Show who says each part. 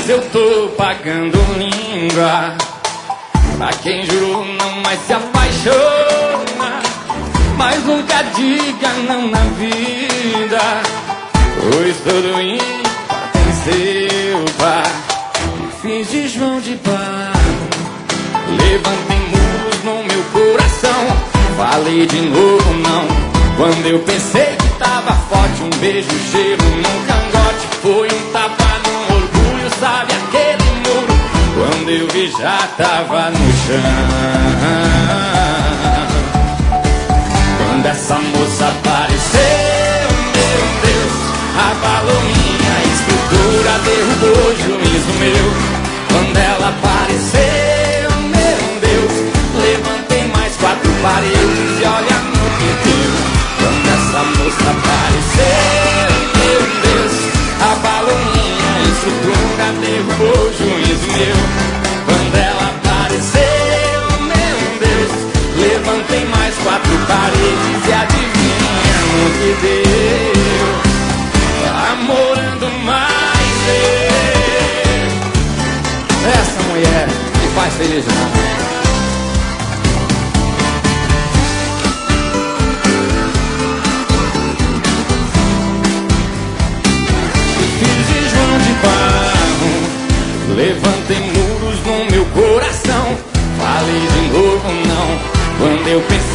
Speaker 1: mas eu tô pagando língua pra quem jurou não mais se apaixona. Mas nunca diga não na vida, pois todo ímpar tem seu par. Fiz de João de Barro, levantei muros no meu coração. Falei de novo não, quando eu pensei que tava forte. Um beijo, um cheiro num cangote, foi um tapa no orgulho, sabe aquele muro? Quando eu vi já tava no chão. Quando essa moça apareceu, meu Deus, abalou minha estrutura, derrubou o juízo meu. Quando ela apareceu, meu Deus, levantei mais 4 paredes e olha no que deu. Quando essa moça apareceu, meu Deus, abalou minha estrutura, derrubou o juízo meu. Quando ela apareceu, meu Deus, levantei mais 4 paredes e adivinha no que deu. Namorando mais eu. Essa mulher me faz feliz demais. Fiz de João de Barro, levantei muros no meu coração. Falei de novo não, quando eu pensei